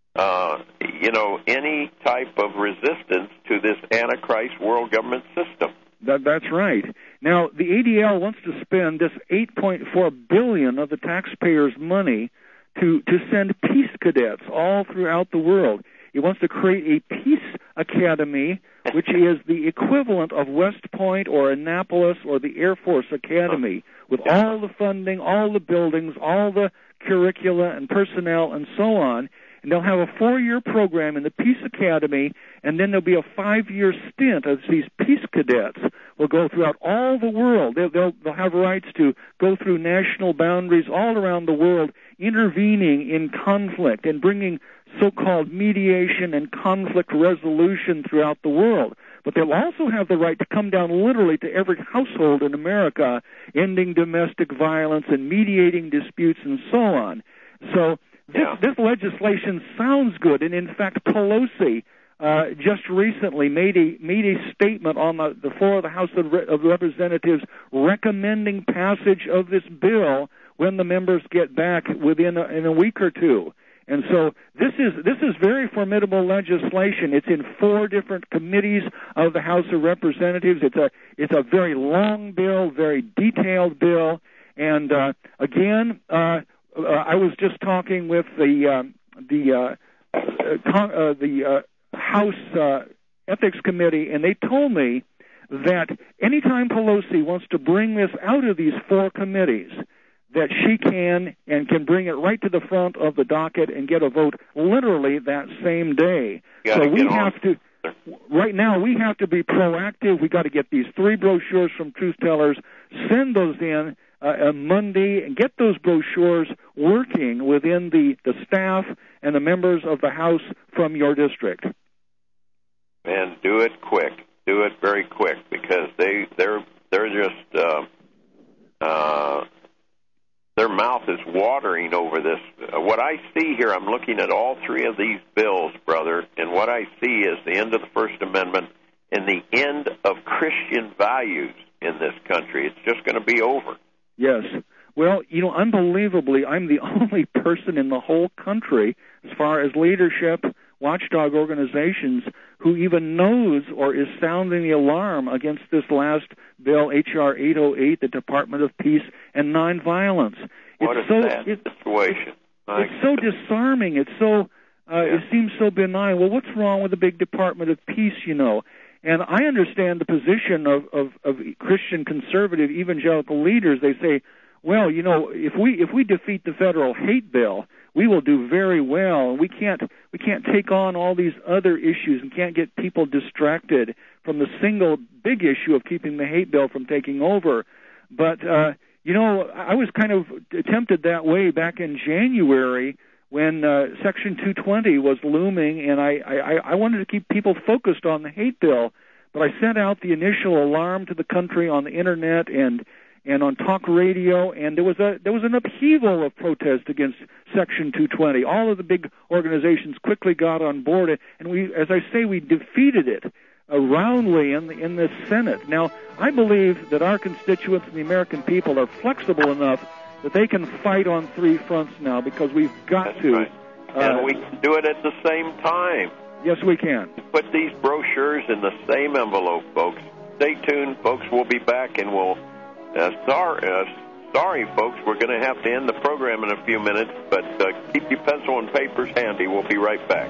any type of resistance to this Antichrist world government system. That's right. Now, the ADL wants to spend this $8.4 billion of the taxpayers' money to send peace cadets all throughout the world. It wants to create a peace academy, which is the equivalent of West Point or Annapolis or the Air Force Academy, with all the funding, all the buildings, all the curricula and personnel and so on. And they'll have a 4-year program in the Peace Academy, and then there'll be a 5-year stint as these peace cadets will go throughout all the world. They'll have rights to go through national boundaries all around the world, intervening in conflict and bringing so-called mediation and conflict resolution throughout the world. But they'll also have the right to come down literally to every household in America, ending domestic violence and mediating disputes and so on. So this legislation sounds good, and in fact, Pelosi just recently made a statement on the floor of the House of Representatives recommending passage of this bill when the members get back in a week or two. And so this is very formidable legislation. It's in 4 different committees of the House of Representatives. It's a very long bill, very detailed bill. And again, I was just talking with the House Ethics Committee, and they told me that anytime Pelosi wants to bring this out of these 4 committees, that she can bring it right to the front of the docket and get a vote literally that same day. So we have to, right now, we have to be proactive. We got to get these 3 brochures from Truth Tellers, send those in on Monday, and get those brochures working within the staff and the members of the House from your district. And do it quick. Do it very quick, because they're just their mouth is watering over this. What I see here, I'm looking at all 3 of these bills, brother, and what I see is the end of the First Amendment and the end of Christian values in this country. It's just going to be over. Yes. Well, unbelievably, I'm the only person in the whole country, as far as leadership, watchdog organizations, who even knows or is sounding the alarm against this last bill, H.R. 808, the Department of Peace and Nonviolence. What a sad situation. It's so disarming. It's so it seems so benign. Well, what's wrong with the big Department of Peace, And I understand the position of Christian conservative evangelical leaders. They say, well, if we defeat the federal hate bill, we will do very well. We can't take on all these other issues and can't get people distracted from the single big issue of keeping the hate bill from taking over. But I was kind of tempted that way back in January when Section 220 was looming, and I wanted to keep people focused on the hate bill. But I sent out the initial alarm to the country on the internet and on talk radio, and there was an upheaval of protest against Section 220. All of the big organizations quickly got on board, and we defeated it roundly in the Senate. Now, I believe that our constituents and the American people are flexible enough that they can fight on three fronts now, because we've got That's to. Right. And we can do it at the same time. Yes, we can. Put these brochures in the same envelope, folks. Stay tuned, folks. We'll be back, and we'll... Sorry, folks, we're going to have to end the program in a few minutes, but keep your pencil and papers handy. We'll be right back.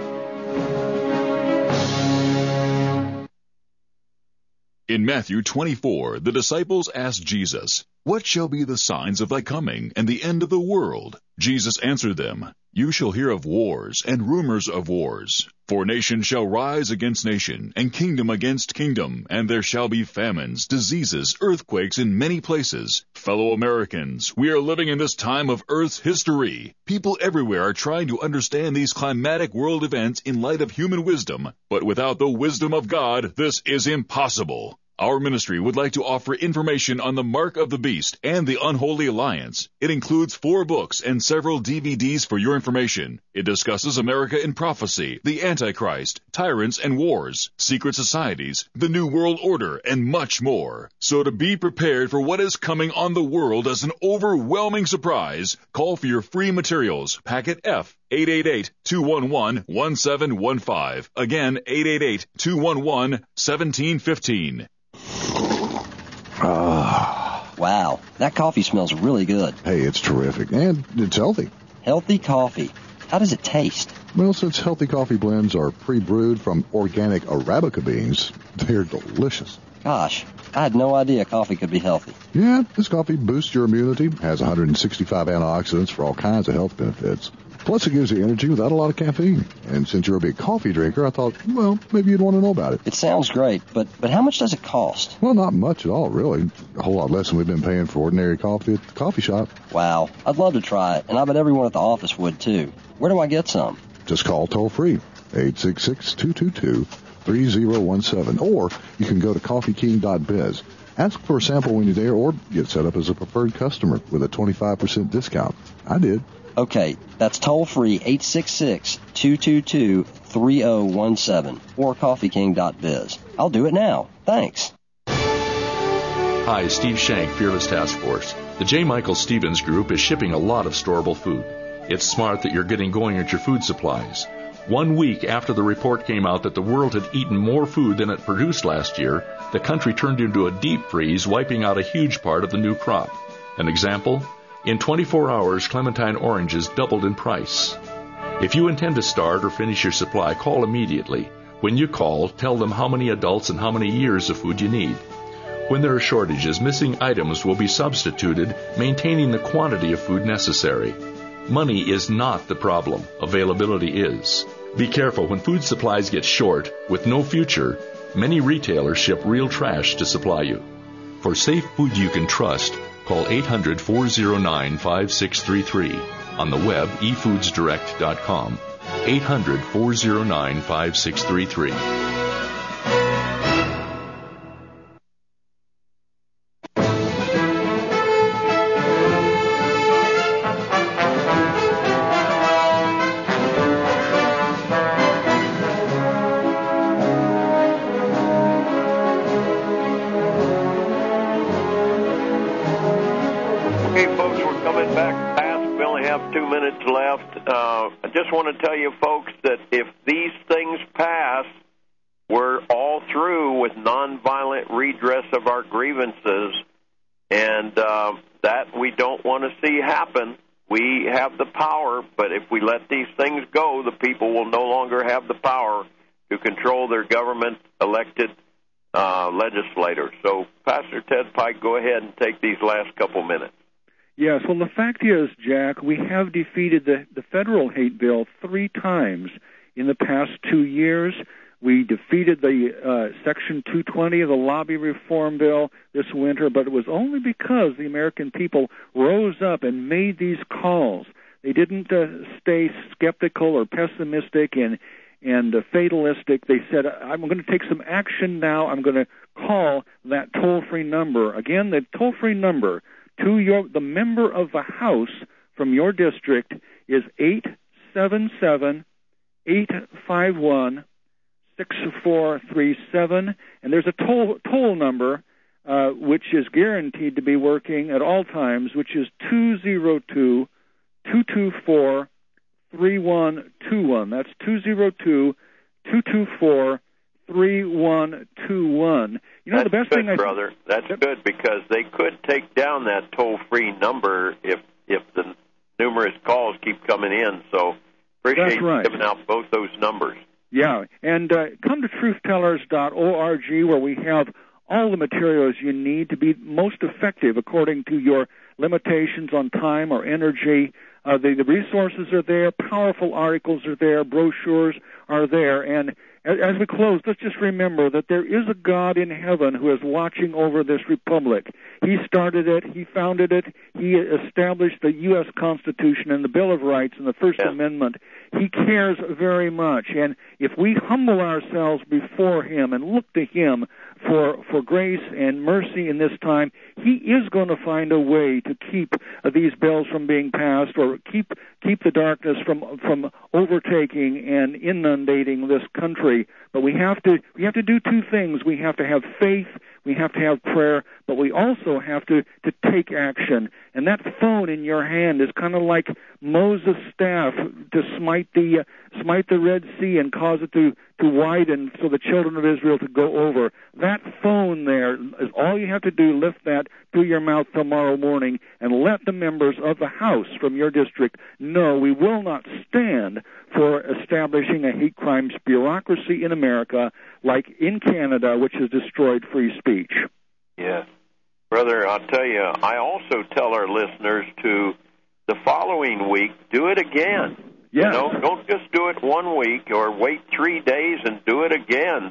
In Matthew 24, the disciples asked Jesus, "What shall be the signs of thy coming and the end of the world?" Jesus answered them, "You shall hear of wars and rumors of wars. For nation shall rise against nation, and kingdom against kingdom, and there shall be famines, diseases, earthquakes in many places. Fellow Americans, we are living in this time of Earth's history. People everywhere are trying to understand these climatic world events in light of human wisdom, but without the wisdom of God, this is impossible. Our ministry would like to offer information on the Mark of the Beast and the Unholy Alliance. It includes 4 books and several DVDs for your information. It discusses America in prophecy, the Antichrist, tyrants and wars, secret societies, the New World Order, and much more. So to be prepared for what is coming on the world as an overwhelming surprise, call for your free materials, packet F, 888-211-1715. Again, 888-211-1715. Wow, that coffee smells really good. Hey, it's terrific, and it's healthy. Healthy coffee. How does it taste? Well, since healthy coffee blends are pre-brewed from organic Arabica beans, they're delicious. Gosh, I had no idea coffee could be healthy. Yeah, this coffee boosts your immunity, has 165 antioxidants for all kinds of health benefits. Plus, it gives you energy without a lot of caffeine. And since you're a big coffee drinker, I thought, well, maybe you'd want to know about it. It sounds great, but how much does it cost? Well, not much at all, really. A whole lot less than we've been paying for ordinary coffee at the coffee shop. Wow, I'd love to try it, and I bet everyone at the office would, too. Where do I get some? Just call toll-free, 866-222-3017, or you can go to coffeeking.biz. Ask for a sample when you're there, or get set up as a preferred customer with a 25% discount. I did. Okay, that's toll-free, 866-222-3017, or coffeeking.biz. I'll do it now. Thanks. Hi, Steve Shank, Fearless Task Force. The J. Michael Stevens Group is shipping a lot of storable food. It's smart that you're getting going at your food supplies. 1 week after the report came out that the world had eaten more food than it produced last year, the country turned into a deep freeze, wiping out a huge part of the new crop. An example? In 24 hours, clementine oranges doubled in price. If you intend to start or finish your supply, call immediately. When you call, tell them how many adults and how many years of food you need. When there are shortages, missing items will be substituted, maintaining the quantity of food necessary. Money is not the problem. Availability is. Be careful when food supplies get short. With no future, many retailers ship real trash to supply you. For safe food you can trust, call 800-409-5633. On the web, efoodsdirect.com. 800-409-5633. left. I just want to tell you, folks, that if these things pass, we're all through with nonviolent redress of our grievances, and that we don't want to see happen. We have the power, but if we let these things go, the people will no longer have the power to control their government-elected legislators. So, Pastor Ted Pike, go ahead and take these last couple minutes. Yes, well, the fact is, Jack, we have defeated the federal hate bill 3 times in the past 2 years. We defeated the Section 220 of the lobby reform bill this winter, but it was only because the American people rose up and made these calls. They didn't stay skeptical or pessimistic and fatalistic. They said, I'm going to take some action now. I'm going to call that toll-free number. Again, the toll-free number to the member of the House from your district is 877-851-6437, and there's a toll number which is guaranteed to be working at all times, which is 202-224-3121. That's 202-224-3121. You know, that's the best good, thing, brother. That's good, because they could take down that toll-free number if the numerous calls keep coming in. So appreciate you giving out both those numbers. Yeah, and come to truthtellers.org, where we have all the materials you need to be most effective according to your limitations on time or energy. The resources are there, powerful articles are there, brochures are there, and as we close, let's just remember that there is a God in heaven who is watching over this republic. He started it, he founded it, he established the U.S. Constitution and the Bill of Rights and the First Amendment. He cares very much, and if we humble ourselves before him and look to him for grace and mercy in this time, he is going to find a way to keep these bills from being passed, or keep the darkness from overtaking and inundating this country. But we have to do 2 things. We have to have faith, we have to have prayer, but we also have to take action. And that phone in your hand is kind of like Moses' staff to smite the Red Sea and cause it to widen so the children of Israel to go over. That phone there is all you have to do. Lift that to your mouth tomorrow morning and let the members of the House from your district know we will not stand for establishing a hate crimes bureaucracy in America like in Canada, which has destroyed free speech. Yes. Brother, I'll tell you, I also tell our listeners to, the following week, do it again. Yes. You know, don't just do it 1 week or wait 3 days and do it again.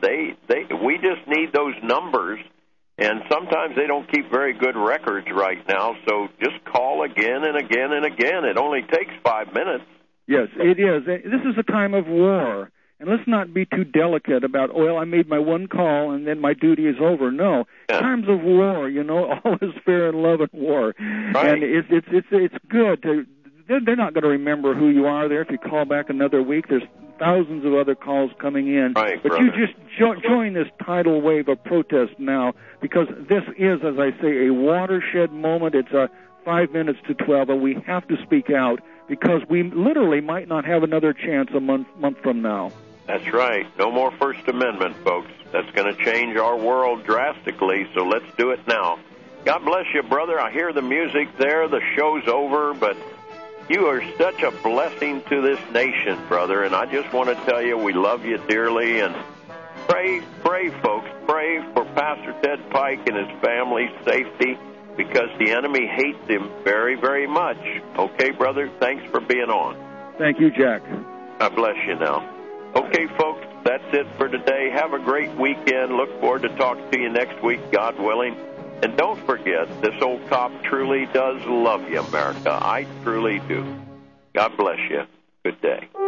We just need those numbers, and sometimes they don't keep very good records right now, so just call again and again and again. It only takes 5 minutes. Yes, it is. This is a time of war. And let's not be too delicate about, well, I made my one call and then my duty is over. No, times of war, you know, all is fair in love and war. Right. And it's good to. They're not going to remember who you are there if you call back another week. There's thousands of other calls coming in. Right, but brother. You just join this tidal wave of protest now, because this is, as I say, a watershed moment. It's 5 minutes to 12, and we have to speak out, because we literally might not have another chance a month from now. That's right. No more First Amendment, folks. That's going to change our world drastically, so let's do it now. God bless you, brother. I hear the music there. The show's over, but you are such a blessing to this nation, brother, and I just want to tell you we love you dearly, and pray, folks. Pray for Pastor Ted Pike and his family's safety, because the enemy hates him very, very much. Okay, brother? Thanks for being on. Thank you, Jack. God bless you now. Okay, folks, that's it for today. Have a great weekend. Look forward to talking to you next week, God willing. And don't forget, this old cop truly does love you, America. I truly do. God bless you. Good day.